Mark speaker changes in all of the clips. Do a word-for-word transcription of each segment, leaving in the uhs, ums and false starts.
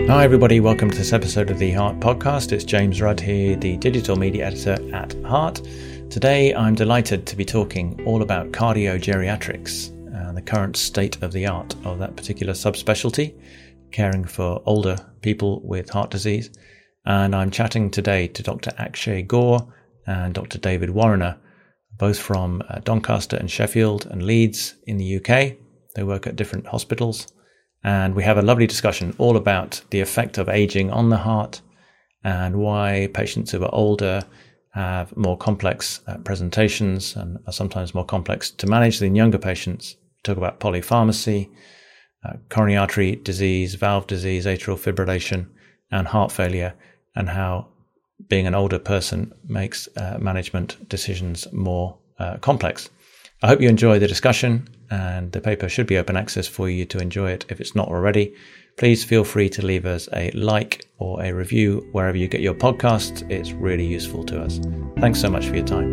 Speaker 1: Hi everybody, welcome to this episode of the Heart Podcast. It's James Rudd here, the digital media editor at Heart. Today I'm delighted to be talking all about cardiogeriatrics and the current state of the art of that particular subspecialty, caring for older people with heart disease. And I'm chatting today to Doctor Akshay Gore and Doctor David Warriner, both from uh, Doncaster and Sheffield and Leeds in the U K. They work at different hospitals. And we have a lovely discussion all about the effect of aging on the heart and why patients who are older have more complex uh, presentations and are sometimes more complex to manage than younger patients. We talk about polypharmacy, uh, coronary artery disease, valve disease, atrial fibrillation, and heart failure, and how being an older person makes uh, management decisions more uh, complex. I hope you enjoy the discussion, and the paper should be open access for you to enjoy it if it's not already. Please feel free to leave us a like or a review wherever you get your podcasts. It's really useful to us. Thanks so much for your time.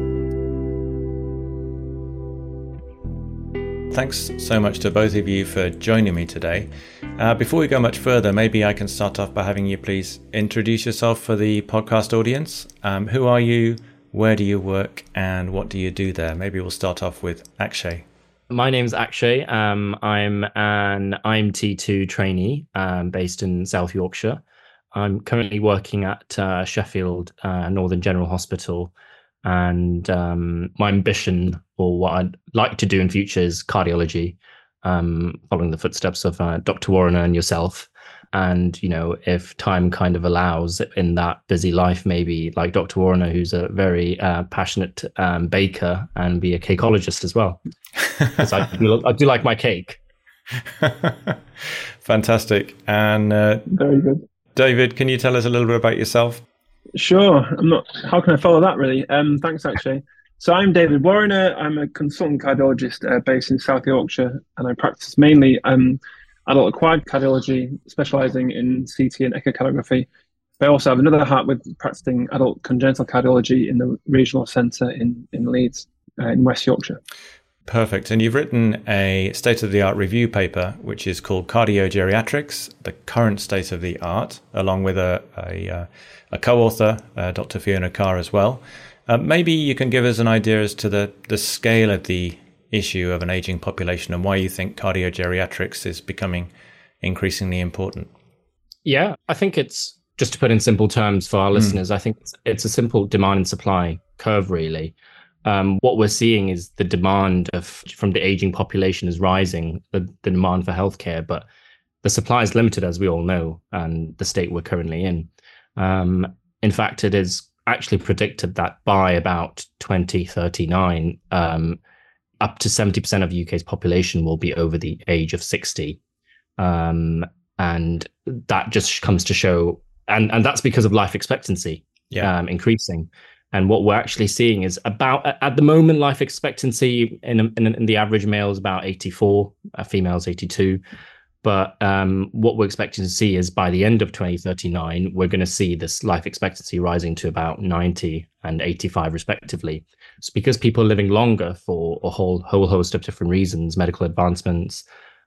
Speaker 1: Thanks so much to both of you for joining me today. Uh, before we go much further, maybe I can start off by having you please introduce yourself for the podcast audience. Um, who are you? Where do you work and what do you do there? Maybe we'll start off with Akshay.
Speaker 2: My name's Akshay. Um, I'm an I M T two trainee um, based in South Yorkshire. I'm currently working at uh, Sheffield uh, Northern General Hospital, and um, my ambition, or what I'd like to do in future, is cardiology, um, following the footsteps of uh, Doctor Warriner and yourself. And, you know, if time kind of allows in that busy life, maybe like Doctor Warriner, who's a very uh, passionate um, baker, and be a cakeologist as well. Because I, do, I do like my cake.
Speaker 1: Fantastic. And uh,
Speaker 3: very good.
Speaker 1: David, can you tell us a little bit about yourself?
Speaker 3: Sure. I'm not. How can I follow that, really? Um, thanks, actually. So I'm David Warriner. I'm a consultant cardiologist uh, based in South Yorkshire, and I practice mainly um, adult acquired cardiology, specialising in C T and echocardiography. But I also have another hat with practicing adult congenital cardiology in the regional centre in, in Leeds, uh, in West Yorkshire.
Speaker 1: Perfect. And you've written a state-of-the-art review paper, which is called Cardiogeriatrics, the current state of the art, along with a, a, uh, a co-author, uh, Doctor Fiona Carr as well. Uh, maybe you can give us an idea as to the, the scale of the issue of an aging population and why you think cardiogeriatrics is becoming increasingly important.
Speaker 2: Yeah, I think it's, just to put in simple terms for our mm. listeners, I think it's, it's a simple demand and supply curve, really. Um, what we're seeing is the demand of from the aging population is rising, the, the demand for healthcare, but the supply is limited, as we all know, and the state we're currently in. Um, in fact, it is actually predicted that by about twenty thirty-nine, um, up to seventy percent of the U K's population will be over the age of sixty. Um, and that just comes to show, and, and that's because of life expectancy yeah. um, increasing. And what we're actually seeing is about, at the moment, life expectancy in, in, in the average male is about eighty-four, uh, females eighty-two. But um, what we're expecting to see is by the end of twenty thirty-nine, we're going to see this life expectancy rising to about ninety and eighty-five respectively. It's because people are living longer for a whole whole host of different reasons: medical advancements,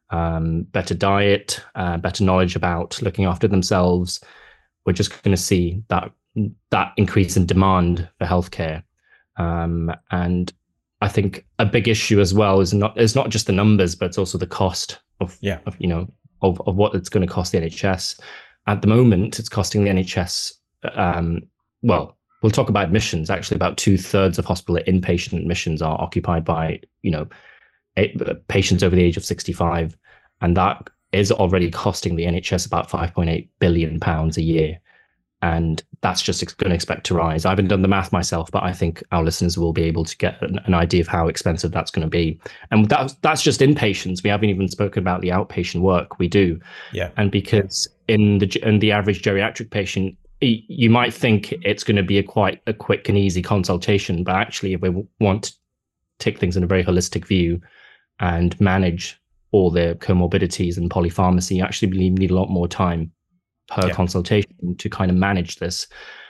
Speaker 2: um, better diet, uh, better knowledge about looking after themselves. We're just going to see that that increase in demand for healthcare. Um, and I think a big issue as well is not is not just the numbers, but it's also the cost of, yeah. of you know, of, of what it's going to cost the N H S. At the moment, it's costing the N H S, um, well, we'll talk about admissions. Actually, about two thirds of hospital inpatient admissions are occupied by, you know, patients over the age of sixty-five. And that is already costing the N H S about five point eight billion pounds a year. And that's just going to expect to rise. I haven't done the math myself, but I think our listeners will be able to get an, an idea of how expensive that's going to be. And that's, that's just inpatients. We haven't even spoken about the outpatient work we do.
Speaker 1: Yeah.
Speaker 2: And because in the in the average geriatric patient, you might think it's going to be a quite a quick and easy consultation, but actually, if we want to take things in a very holistic view and manage all the comorbidities and polypharmacy, you actually need a lot more time per yeah. consultation to kind of manage this.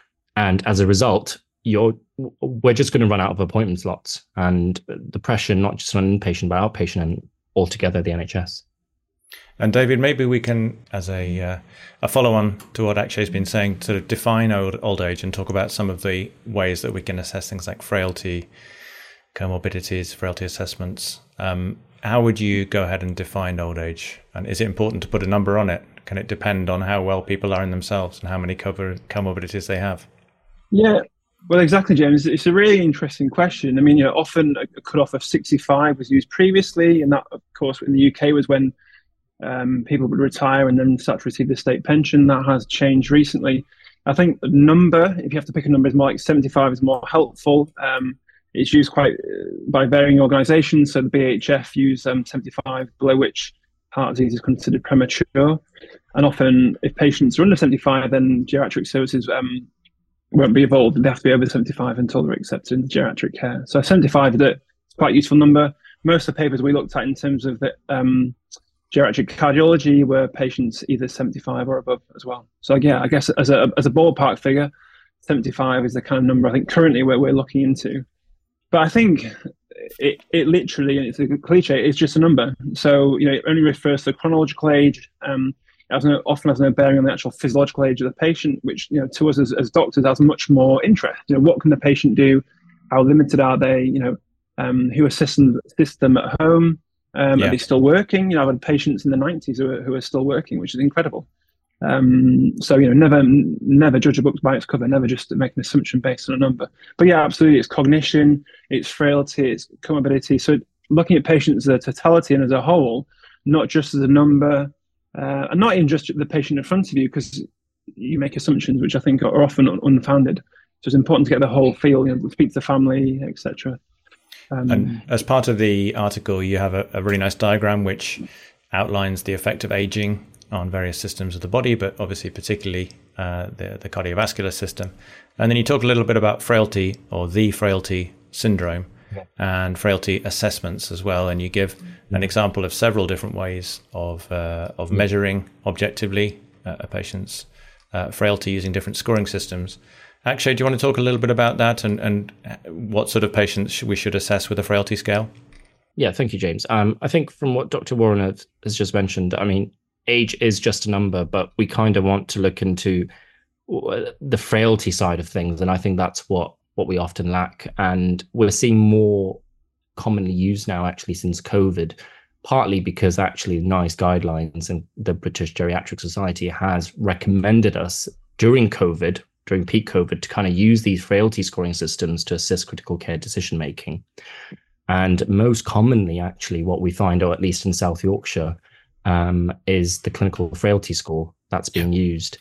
Speaker 2: And as a result, you're we're just going to run out of appointment slots, and the pressure not just on inpatient but outpatient and altogether the N H S.
Speaker 1: And David, maybe we can, as a uh, a follow-on to what Akshay's been saying, sort of define old, old age and talk about some of the ways that we can assess things like frailty, comorbidities, frailty assessments. Um, how would you go ahead and define old age? And is it important to put a number on it? Can it depend on how well people are in themselves and how many cover- comorbidities they have?
Speaker 3: Yeah, well, exactly, James. It's a really interesting question. I mean, you know, often a cutoff of sixty-five was used previously, and that, of course, in the U K was when um, people would retire and then start to receive the state pension. That has changed recently. I think the number, if you have to pick a number, is more like seventy-five is more helpful. Um, it's used quite uh, by varying organisations. So the B H F use um, seventy-five, below which heart disease is considered premature. And often, if patients are under seventy-five, then geriatric services um, won't be involved. They have to be over seventy-five until they're accepted into geriatric care. So seventy-five is a quite a useful number. Most of the papers we looked at in terms of the um, geriatric cardiology were patients either seventy-five or above as well. So yeah, I guess as a as a ballpark figure, seventy-five is the kind of number I think currently we're, we're looking into. But I think it, it literally, and it's a cliche, it's just a number. So, you know, it only refers to chronological age. Um, it has no, often has no bearing on the actual physiological age of the patient, which, you know, to us as, as doctors has much more interest. You know, what can the patient do? How limited are they? You know, um, who assists them, assists them at home? Um, yeah. Are they still working? You know, I've had patients in the nineties who are, who are still working, which is incredible. Um, so, you know, never, never judge a book by its cover, never just make an assumption based on a number. But yeah, absolutely. It's cognition, it's frailty, it's comorbidity. So looking at patients as a totality and as a whole, not just as a number, uh, and not even just the patient in front of you, because you make assumptions, which I think are often unfounded. So it's important to get the whole feel, you know, speak to the family, et cetera. Um,
Speaker 1: and as part of the article, you have a, a really nice diagram which outlines the effect of aging on various systems of the body, but obviously particularly uh, the, the cardiovascular system. And then you talk a little bit about frailty or the frailty syndrome yeah. and frailty assessments as well. And you give an example of several different ways of uh, of measuring objectively uh, a patient's uh, frailty using different scoring systems. Akshay, do you want to talk a little bit about that and, and what sort of patients we should assess with a frailty scale?
Speaker 2: Yeah, thank you, James. Um, I think from what Doctor Warren has just mentioned, I mean, age is just a number, but we kind of want to look into the frailty side of things. And I think that's what, what we often lack. And we're seeing more commonly used now, actually, since COVID, partly because actually NICE guidelines and the British Geriatric Society has recommended us during COVID, during peak COVID, to kind of use these frailty scoring systems to assist critical care decision making. And most commonly, actually, what we find, or at least in South Yorkshire, um, is the clinical frailty score that's being used.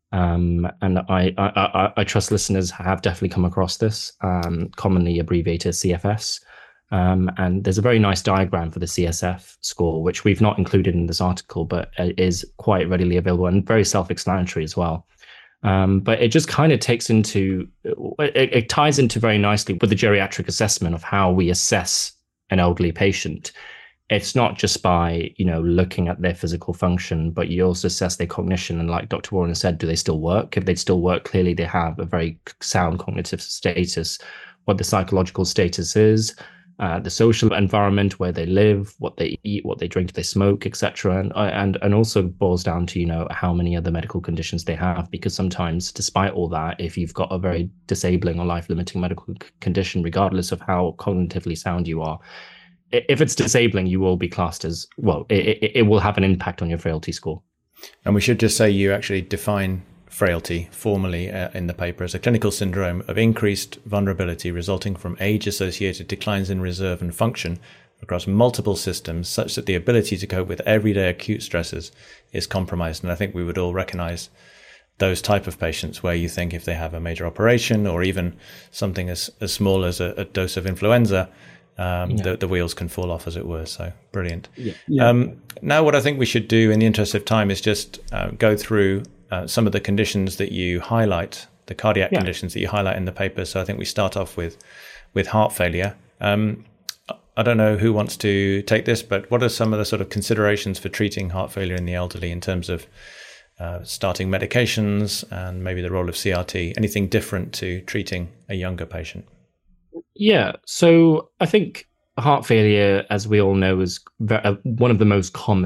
Speaker 2: Um, and I, I, I, I trust listeners have definitely come across this, um, commonly abbreviated C F S. Um, and there's a very nice diagram for the C S F score, which we've not included in this article, but is quite readily available and very self-explanatory as well. Um, but it just kind of takes into, it, it ties into very nicely with the geriatric assessment of how we assess an elderly patient. It's not just by, you know, looking at their physical function, but you also assess their cognition. And like Doctor Warren said, do they still work? If they still work, clearly they have a very sound cognitive status. What the psychological status is, uh, the social environment where they live, what they eat, what they drink, do they smoke, et cetera. And, and, and also boils down to, you know, how many other medical conditions they have. Because sometimes, despite all that, if you've got a very disabling or life-limiting medical condition, regardless of how cognitively sound you are, if it's disabling, you will be classed as, well, it, it, it will have an impact on your frailty score.
Speaker 1: And we should just say you actually define frailty formally uh, in the paper as a clinical syndrome of increased vulnerability resulting from age-associated declines in reserve and function across multiple systems such that the ability to cope with everyday acute stresses is compromised. And I think we would all recognize those type of patients where you think if they have a major operation or even something as, as small as a, a dose of influenza, Um, yeah. the, the wheels can fall off, as it were. So brilliant. Yeah. Yeah. Um, now, what I think we should do in the interest of time is just uh, go through uh, some of the conditions that you highlight, the cardiac yeah. conditions that you highlight in the paper. So I think we start off with with heart failure. Um, I don't know who wants to take this, but what are some of the sort of considerations for treating heart failure in the elderly in terms of uh, starting medications and maybe the role of C R T? Anything different to treating a younger patient?
Speaker 2: Yeah, so I think heart failure, as we all know, is very, uh, one of the most common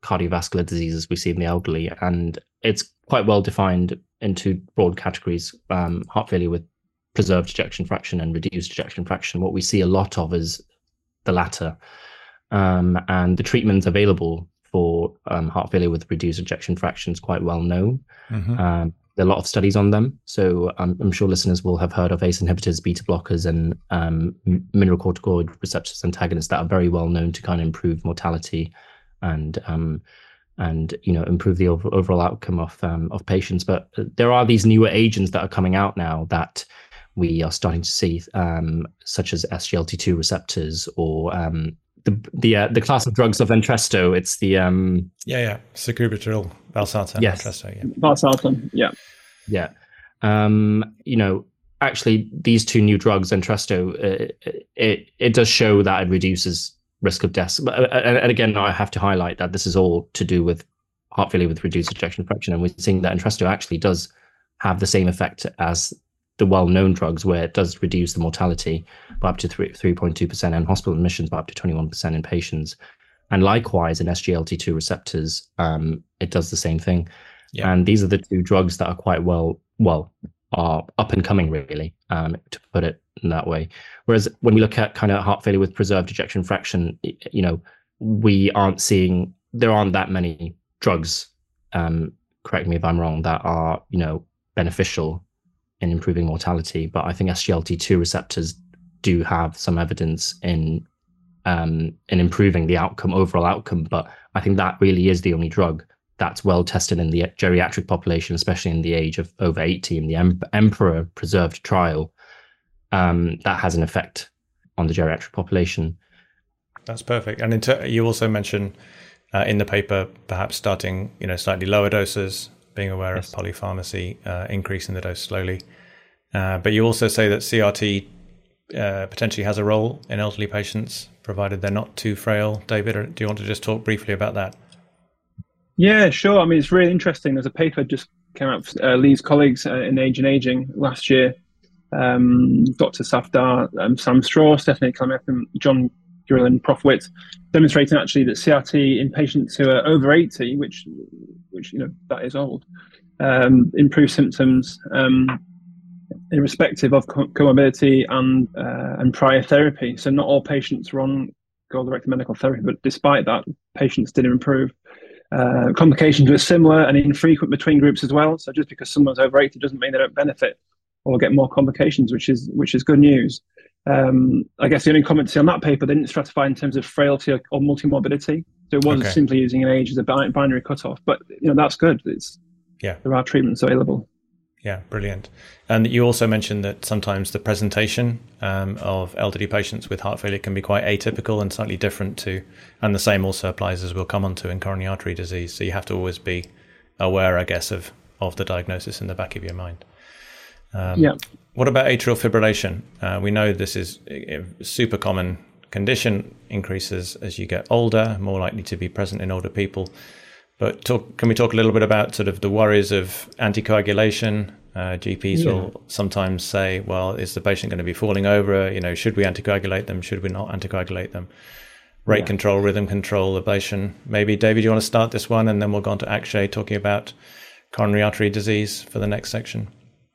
Speaker 2: cardiovascular diseases we see in the elderly, and it's quite well defined into broad categories: um, heart failure with preserved ejection fraction and reduced ejection fraction. What we see a lot of is the latter, um, and the treatments available for um, heart failure with reduced ejection fraction is quite well known. Mm-hmm. Um, there are a lot of studies on them, so um, I'm sure listeners will have heard of A C E inhibitors, beta blockers, and um, mineralocorticoid receptors antagonists that are very well known to kind of improve mortality and um, and you know improve the over, overall outcome of um, of patients. But there are these newer agents that are coming out now that we are starting to see, um, such as S G L T two receptors or um, the the uh, the class of drugs of Entresto. It's the um,
Speaker 1: yeah yeah sacubitril, valsartan,
Speaker 2: yes.
Speaker 1: Entresto, yeah.
Speaker 3: Valsartan, yeah,
Speaker 2: yeah. Um, you know, actually, these two new drugs, Entresto, uh, it it does show that it reduces risk of death. But uh, and again, I have to highlight that this is all to do with heart failure with reduced ejection fraction, and we're seeing that Entresto actually does have the same effect as the well-known drugs, where it does reduce the mortality by up to three point two percent and hospital admissions by up to twenty-one percent in patients. And likewise, in S G L T two receptors, um, it does the same thing. Yeah. And these are the two drugs that are quite well, well, are up and coming, really, um, to put it in that way. Whereas when we look at kind of heart failure with preserved ejection fraction, you know, we aren't seeing, there aren't that many drugs, um, correct me if I'm wrong, that are, you know, beneficial in improving mortality. But I think S G L T two receptors do have some evidence in um, in improving the outcome, overall outcome. But I think that really is the only drug that's well tested in the geriatric population, especially in the age of over eighty, in the em- Emperor preserved trial, um, that has an effect on the geriatric population.
Speaker 1: That's perfect. And ter- you also mentioned uh, in the paper, perhaps starting, you know, slightly lower doses, being aware yes. of polypharmacy, uh, increasing the dose slowly. Uh, but you also say that C R T uh, potentially has a role in elderly patients, provided they're not too frail. David, or do you want to just talk briefly about that?
Speaker 3: Yeah, sure. I mean, it's really interesting. There's a paper just came out, uh, Lee's colleagues uh, in Age and Aging last year. Um, Doctor Safdar, um, Sam Straw, Stephanie Clemetham, John Gurlin, Prof Witt, demonstrating actually that C R T in patients who are over eighty, which, which you know, that is old, um, improves symptoms um, irrespective of co- comorbidity and uh, and prior therapy. So not all patients were on goal-directed medical therapy, but despite that, patients did improve. Uh, complications were similar and infrequent between groups as well. So just because someone's over eighty doesn't mean they don't benefit or get more complications, which is which is good news. Um, I guess the only comment to see on that paper, they didn't stratify in terms of frailty or, or multimorbidity. So it wasn't okay. simply using an age as a binary cutoff. But you know that's good. It's
Speaker 1: yeah,
Speaker 3: there are treatments available.
Speaker 1: Yeah, brilliant. And you also mentioned that sometimes the presentation um, of elderly patients with heart failure can be quite atypical and slightly different to, and the same also applies, as we'll come on to, in coronary artery disease. So you have to always be aware, I guess, of, of the diagnosis in the back of your mind. Um, yeah. What about atrial fibrillation? Uh, we know this is a super common condition, increases as you get older, more likely to be present in older people. But talk, can we talk a little bit about sort of the worries of anticoagulation? Uh, G Ps yeah. will sometimes say, well, is the patient going to be falling over? You know, should we anticoagulate them? Should we not anticoagulate them? Rate yeah. control, rhythm control, ablation. Maybe, David, you want to start this one, and then we'll go on to Akshay talking about coronary artery disease for the next section.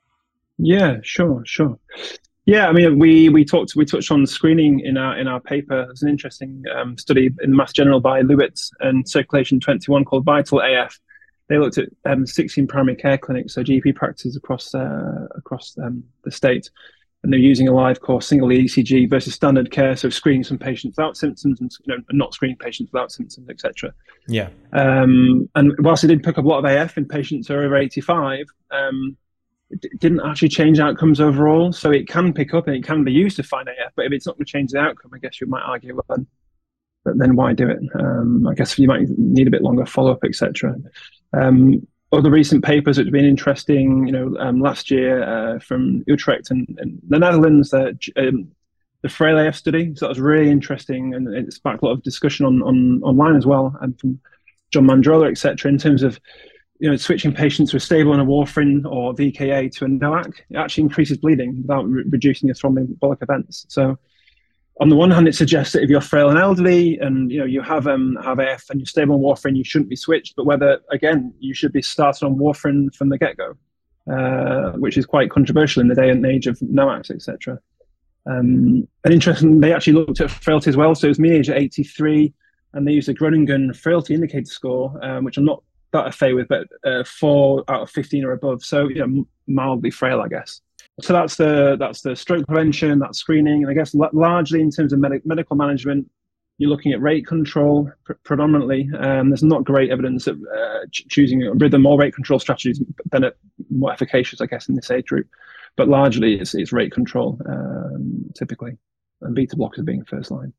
Speaker 3: Yeah, sure, sure. Yeah, I mean, we we talked we touched on screening in our in our paper. There's an interesting um, study in Mass General by Lewitz and Circulation twenty-one called Vital A F. They looked at um, sixteen primary care clinics, so G P practices across uh, across um, the state, and they're using a live core single lead E C G versus standard care, so screening some patients without symptoms and you know, not screening patients without symptoms, et cetera.
Speaker 1: Yeah.
Speaker 3: Um, and whilst it did pick up a lot of A F in patients who are over eighty-five. Um, It didn't actually change outcomes overall, so it can pick up and it can be used to find A F. But if it's not going to change the outcome, I guess you might argue, well, then, then why do it? Um, I guess you might need a bit longer follow-up, et cetera. Um, other recent papers that have been interesting, you know, um, last year uh, from Utrecht and, and the Netherlands, uh, um, the Frail A F study. So that was really interesting, and it sparked a lot of discussion on, on online as well, and from John Mandrola, et cetera, in terms of you know, switching patients with stable on a warfarin or V K A to a NOAC, it actually increases bleeding without re- reducing your thromboembolic events. So on the one hand, it suggests that if you're frail and elderly, and you know you have um have A F and you're stable on warfarin, you shouldn't be switched. But whether again you should be started on warfarin from the get-go, uh, which is quite controversial in the day and age of NOACs, et cetera. Um, and interesting, they actually looked at frailty as well. So it was mean age at eighty-three, and they used a Groningen frailty indicator score, um, which I'm not that affair with, but uh, four out of fifteen or above. So you know, mildly frail, I guess. So that's the that's the stroke prevention, that's screening, and I guess largely in terms of med- medical management, you're looking at rate control pr- predominantly. Um, there's not great evidence of uh, ch- choosing a rhythm or rate control strategies been more efficacious, I guess, in this age group. But largely, it's it's rate control um, typically, and beta blockers being first line.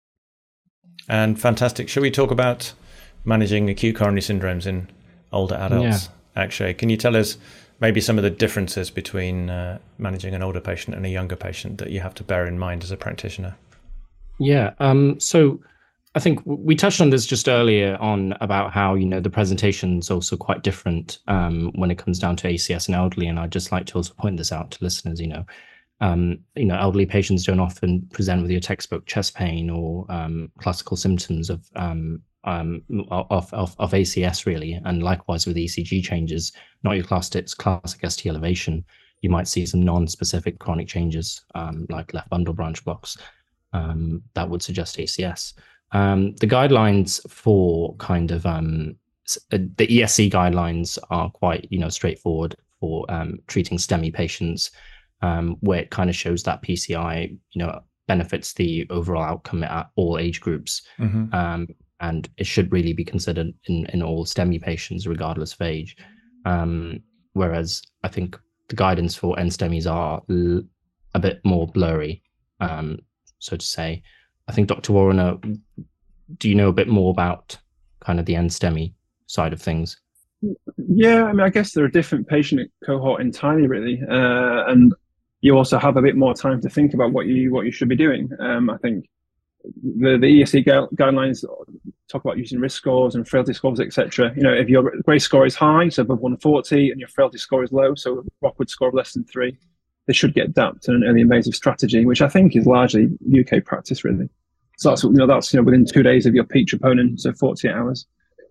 Speaker 1: And fantastic. Shall we talk about managing acute coronary syndromes in older adults? Yeah. Akshay, can you tell us maybe some of the differences between uh, managing an older patient and a younger patient that you have to bear in mind as a practitioner?
Speaker 2: Yeah, um, so I think we touched on this just earlier on about how, you know, the presentation's also quite different um, when it comes down to A C S and elderly. And I'd just like to also point this out to listeners, you know, um, you know, elderly patients don't often present with your textbook chest pain or um, classical symptoms of um, Um, of, of of A C S really, and likewise with E C G changes, not your classic classic S T elevation. You might see some non-specific chronic changes um, like left bundle branch blocks um, that would suggest A C S. Um, the guidelines for kind of um, the E S C guidelines are quite you know straightforward for um, treating STEMI patients, um, where it kind of shows that P C I you know benefits the overall outcome at all age groups. Mm-hmm. Um, and it should really be considered in, in all STEMI patients, regardless of age. Um, whereas I think the guidance for N STEMIs are l- a bit more blurry, um, so to say. I think Doctor Warriner, do you know a bit more about kind of the N STEMI side of things?
Speaker 3: Yeah, I mean, I guess they're a different patient cohort entirely, really. Uh, and you also have a bit more time to think about what you what you should be doing. Um, I think the, the E S C gu- guidelines talk about using risk scores and frailty scores, et cetera. You know, if your grace score is high, so above one forty, and your frailty score is low, so a Rockwood score of less than three, they should get adapted to an early invasive strategy, which I think is largely U K practice, really. So that's, you know, that's, you know, within two days of your peak troponin, so forty-eight hours.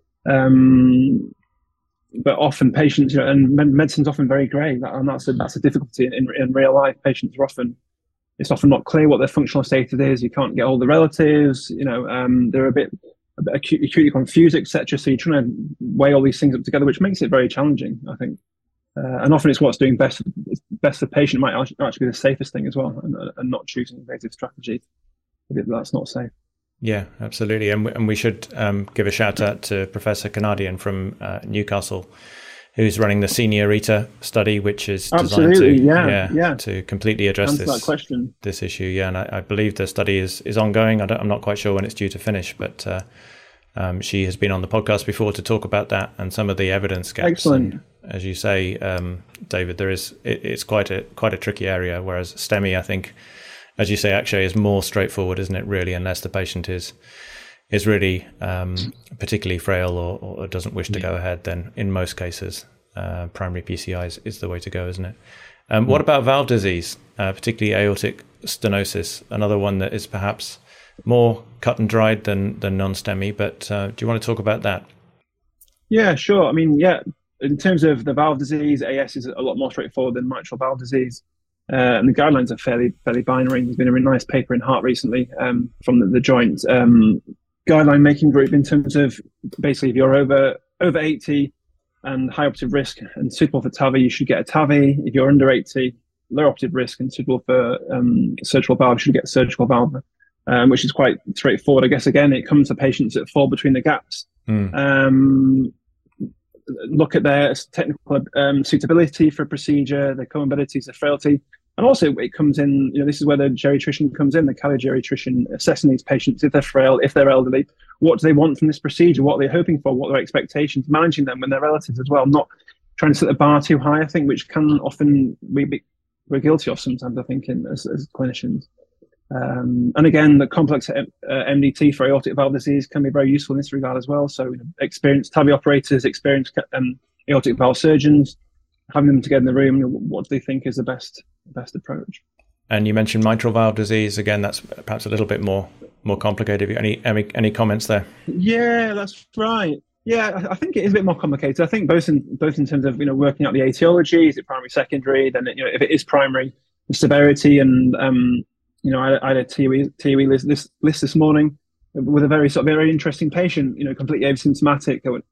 Speaker 3: Um, but often patients, you know, and medicine's often very grey, and that's a, that's a difficulty in, in real life. Patients are often, it's often not clear what their functional status is. You can't get all the relatives, you know, um, they're a bit, a bit acutely, acutely confused, et cetera. So you're trying to weigh all these things up together, which makes it very challenging, I think. Uh, and often it's what's doing best, best for the patient might actually be the safest thing as well, and, and not choosing invasive strategy if that's not safe.
Speaker 1: Yeah, absolutely. And we, and we should um, give a shout out to Professor Canadian from uh, Newcastle, who's running the Seniorita study, which is designed
Speaker 3: Absolutely,
Speaker 1: to
Speaker 3: yeah,
Speaker 1: yeah,
Speaker 3: yeah.
Speaker 1: to completely address
Speaker 3: Answer
Speaker 1: this
Speaker 3: that question.
Speaker 1: this issue. Yeah, and I, I believe the study is is ongoing. I don't, I'm not quite sure when it's due to finish, but uh, um, she has been on the podcast before to talk about that and some of the evidence gaps.
Speaker 3: Excellent.
Speaker 1: And as you say, um, David, there is it, it's quite a quite a tricky area. Whereas STEMI, I think, as you say, actually is more straightforward, isn't it? Really, unless the patient is is really um, particularly frail or, or doesn't wish to yeah. go ahead, then in most cases, uh, primary P C I is, is the way to go, isn't it? Um, mm. What about valve disease, uh, particularly aortic stenosis? Another one that is perhaps more cut and dried than than non-STEMI. But uh, do you want to talk about that?
Speaker 3: Yeah, sure. I mean, yeah, in terms of the valve disease, A S is a lot more straightforward than mitral valve disease. Uh, and the guidelines are fairly fairly binary. There's been a really nice paper in Heart recently um, from the, the joint um, guideline making group in terms of basically if you're over over eighty and high operative risk and suitable for TAVI, you should get a TAVI. If you're under eighty, low operative risk and suitable for um, surgical valve, you should get a surgical valve, um, which is quite straightforward. I guess, again, it comes to patients that fall between the gaps. Mm. Um, look at their technical um, suitability for procedure, their comorbidities, their frailty. And also it comes in, you know, this is where the geriatrician comes in, the cardiogeriatrician assessing these patients, if they're frail, if they're elderly, what do they want from this procedure, what are they hoping for, what are their expectations, managing them when they're relatives as well, not trying to set the bar too high, I think, which can often, we be, we're guilty of sometimes, I think, in, as, as clinicians. Um, and again, the complex uh, M D T for aortic valve disease can be very useful in this regard as well. So you know, experienced TAVI operators, experienced um, aortic valve surgeons, having them together in the room, you know, what do they think is the best best approach?
Speaker 1: And you mentioned mitral valve disease. Again, that's perhaps a little bit more more complicated. Any any, any comments there?
Speaker 3: Yeah, that's right. Yeah, I think it is a bit more complicated. I think both in both in terms of you know working out the etiology, is it primary, secondary? Then you know if it is primary, the severity, and um, you know I, I had a T O E list, list list this morning with a very sort of very interesting patient. You know, completely asymptomatic that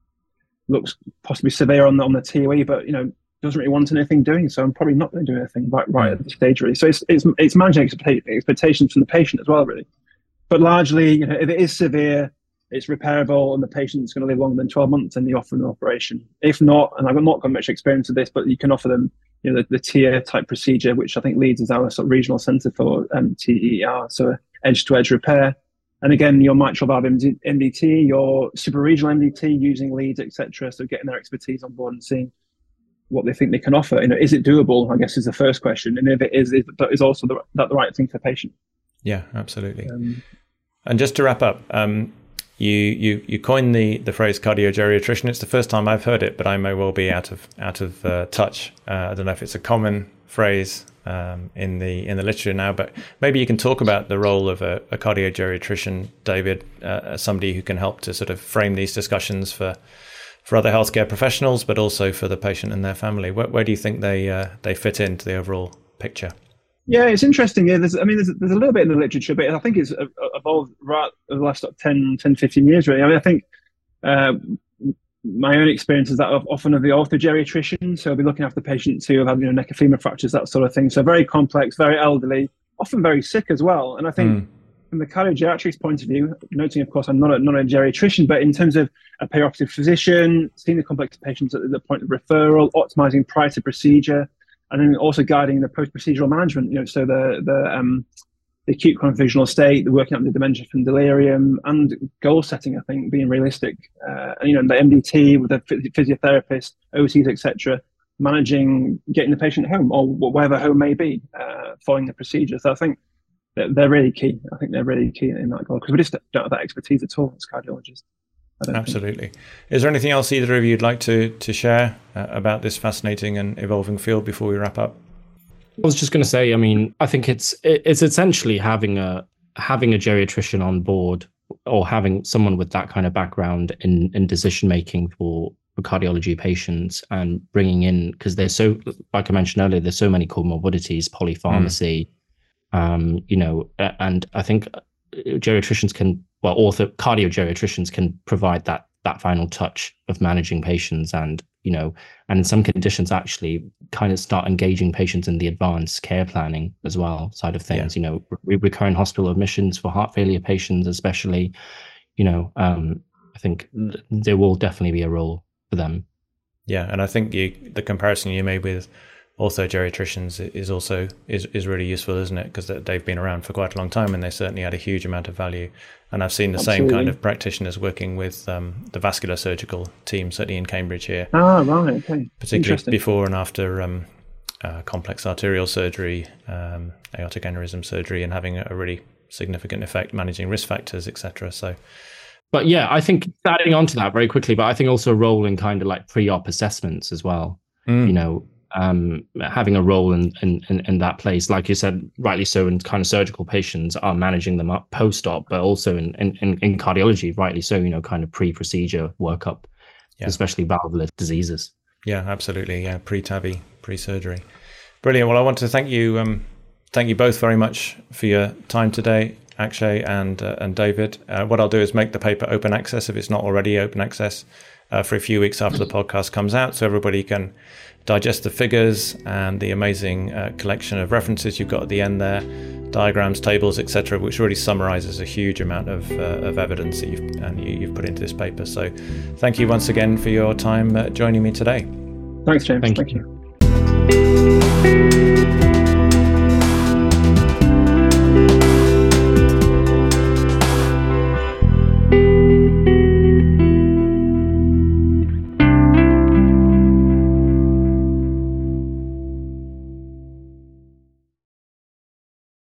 Speaker 3: looks possibly severe on the on the T O E, but you know doesn't really want anything doing. So I'm probably not going to do anything right right at this stage really. So it's it's it's managing expectations from the patient as well really. But largely, you know, if it is severe, it's repairable and the patient's going to live longer than twelve months, and you offer an operation. If not, and I've not got much experience with this, but you can offer them, you know, the, the T I A type procedure, which I think Leeds is our sort of regional centre for um, T E R, so edge-to-edge repair. And again, your mitral valve M D T, your super-regional M D T using Leeds, et cetera. So getting their expertise on board and seeing what they think they can offer. You know, is it doable? I guess is the first question. And if it is, is that is also the, that the right thing for the patient?
Speaker 1: Yeah, absolutely. Um,
Speaker 3: And
Speaker 1: just to wrap up, um, you you you coined the the phrase cardiogeriatrician. It's the first time I've heard it, but I may well be out of out of uh, touch. Uh, I don't know if it's a common phrase um, in the in the literature now, but maybe you can talk about the role of a, a cardiogeriatrician, David, uh, as somebody who can help to sort of frame these discussions for for other healthcare professionals, but also for the patient and their family. Where, where do you think they uh, they fit into the overall picture?
Speaker 3: Yeah, it's interesting. Yeah, there's, I mean, there's, there's a little bit in the literature, but I think it's evolved right over the last ten, ten, fifteen years, really. I mean, I think uh, my own experience is that of often of the orthogeriatrician. So I'll be looking after patients who have had, you know, neck and femur fractures, that sort of thing. So very complex, very elderly, often very sick as well. And I think mm. from the cardiogeriatrics point of view, noting, of course, I'm not a, not a geriatrician, but in terms of a perioperative physician, seeing the complex patients at the point of referral, optimizing prior to procedure, and then also guiding the post-procedural management, you know, so the the, um, the acute chronic visual state, the working out the dementia from delirium, and goal setting, I think, being realistic. Uh, and, you know, the M D T with the physiotherapist, O Ts, et cetera, managing getting the patient home or wherever home may be uh, following the procedure. So I think that they're really key. I think they're really key in that goal because we just don't have that expertise at all as cardiologists.
Speaker 1: Absolutely. Think. Is there anything else either of you would like to to share uh, about this fascinating and evolving field before we wrap up?
Speaker 2: I was just going to say, I mean, I think it's it's essentially having a having a geriatrician on board or having someone with that kind of background in, in decision making for, for cardiology patients and bringing in, because there's so, like I mentioned earlier, there's so many comorbidities, polypharmacy, mm. um, you know, and I think geriatricians can, well, ortho cardiogeriatricians can provide that that final touch of managing patients, and you know, and in some conditions actually kind of start engaging patients in the advanced care planning as well side of things. Yeah. You know, re- recurrent hospital admissions for heart failure patients, especially. You know, um, I think th- there will definitely be a role for them.
Speaker 1: Yeah, and I think you, the comparison you made with orthogeriatricians is also is, is really useful, isn't it? Because they've been around for quite a long time and they certainly add a huge amount of value. And I've seen the Absolutely. same kind of practitioners working with um, the vascular surgical team, certainly in Cambridge here.
Speaker 3: Ah, right, okay.
Speaker 1: Particularly before and after um, uh, complex arterial surgery, um, aortic aneurysm surgery, and having a really significant effect managing risk factors, et cetera. So,
Speaker 2: but yeah, I think adding on to that very quickly, but I think also a role in kind of like pre-op assessments as well. Mm. You know, um, having a role in, in, in, in that place, like you said, rightly so, in kind of surgical patients are managing them up post-op, but also in, in, in cardiology, rightly so, you know, kind of pre-procedure workup, yeah. especially valvular diseases.
Speaker 1: Yeah, absolutely. Yeah, pre-TAVI, pre-surgery. Brilliant. Well, I want to thank you, um, thank you both very much for your time today, Akshay and uh, and David. Uh, what I'll do is make the paper open access if it's not already open access uh, for a few weeks after the podcast comes out, so everybody can digest the figures and the amazing uh, collection of references you've got at the end there, diagrams, tables, et cetera, which really summarizes a huge amount of, uh, of evidence that you've, and you, you've put into this paper. So thank you once again for your time uh, joining me today.
Speaker 3: Thanks, James.
Speaker 2: Thank,
Speaker 3: Thank
Speaker 2: you. you.